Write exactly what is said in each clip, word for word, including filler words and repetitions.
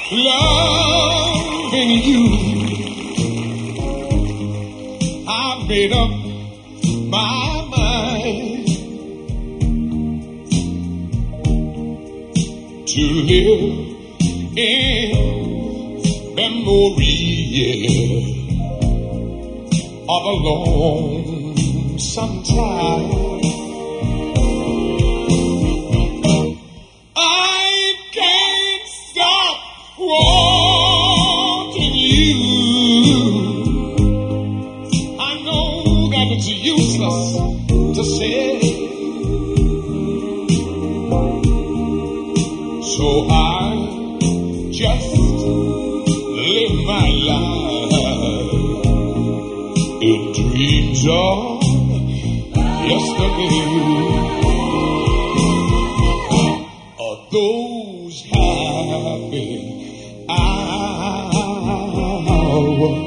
loving you. I made up my mind to live in memory, yeah, of a lonesome time. I can't stop wanting you. I know that it's useless to say, so I just live my life in dreams of yesterday. Of those happy hours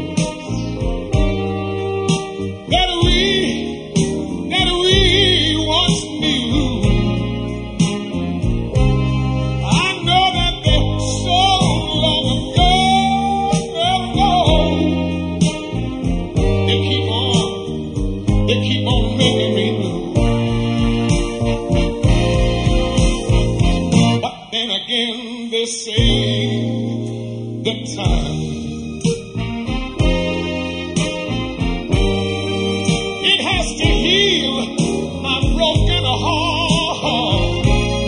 that we, that we once knew. I know that they're so long ago, ago. They keep on, they keep on making me blue. But then again, they say that time it has to heal my broken heart.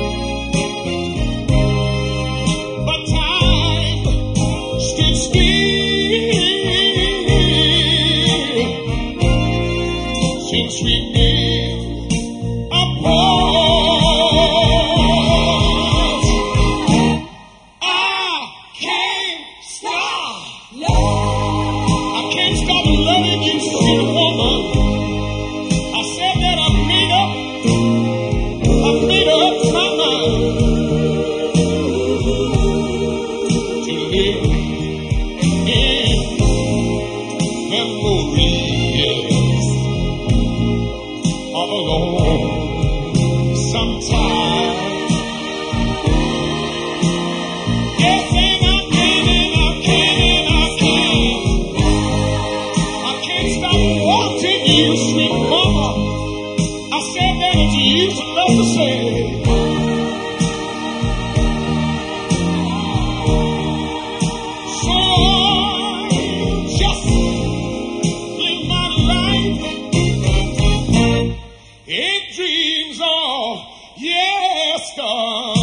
But time stood still since we've been apart. I can't stop. I can't stop loving you, sweet woman. I said that I made up, I made up my mind to live in memories of a lonesome time. Yes, and I can, and I can, and I can. I can't stop wanting you, sweet mama. I said that it's useless to say. So I just live my life in dreams of yesterday.